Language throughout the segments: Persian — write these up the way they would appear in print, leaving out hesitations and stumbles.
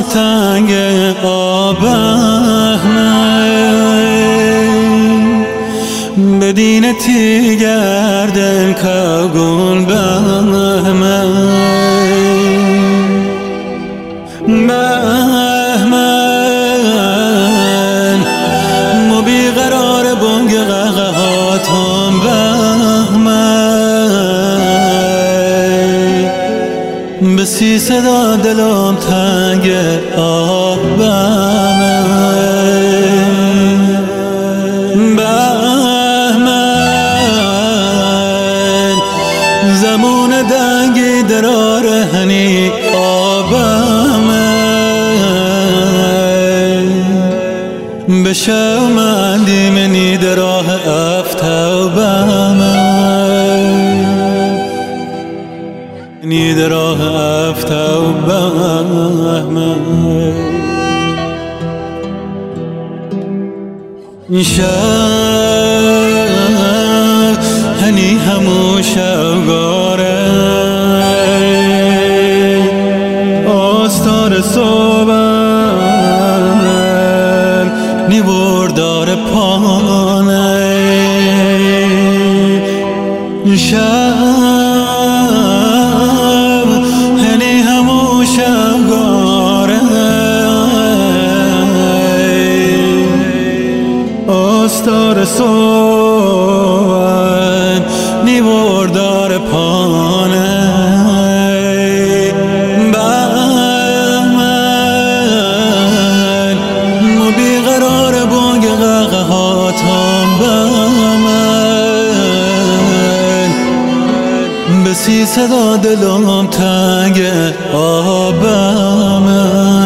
تنگ آبم بدینتی گردن کاغون بهمن مو بیقرار بونگ غغهاتم بهمن بسی صدا دلم تنگ آبم زمان دنگی درار هنی آبم بشو مندی منی دراه افتوبم نی دراه افتوبم شب هنی همو شوگاره آستار صوبم نیوردار پانه شب هنی همو شوگاره آستار صوبم نیوردار پانه بسی صدا دلم تنگ آبم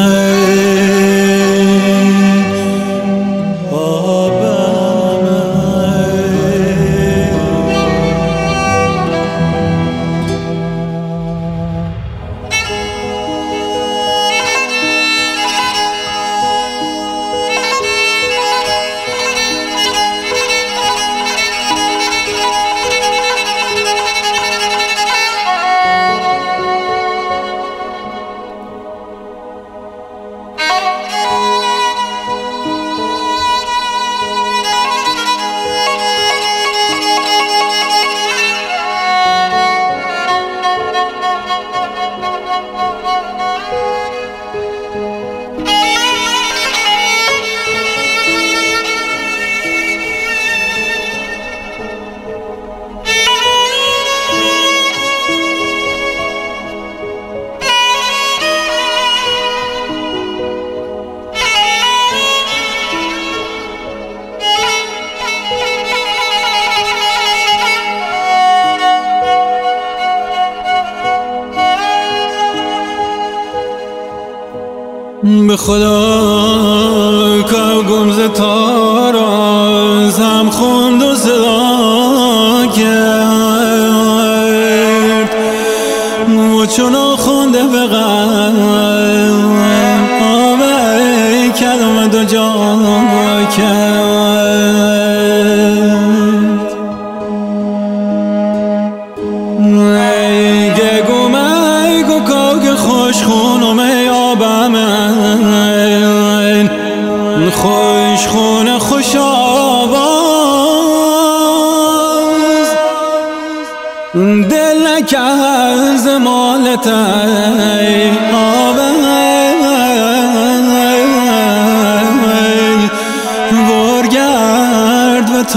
به خدا که گمز تارا زم خوند و صدا کرد و چون خونده به قلب آبه کلمه دو جا کرد گگو میگو کاگ خوش خونم آبم خوش خونه خوش آواز دل نکرد زمالت آبم ورگرد و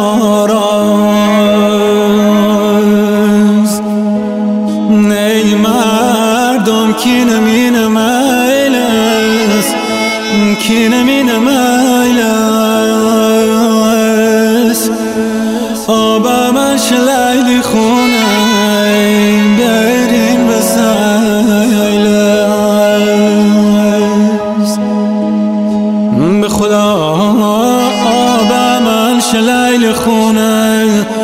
تاراز ای مردم کی نمین میلست کی نمین میلست آبم شلیلی خونه بریم به سیلست به خدا آبم شلیلی خونه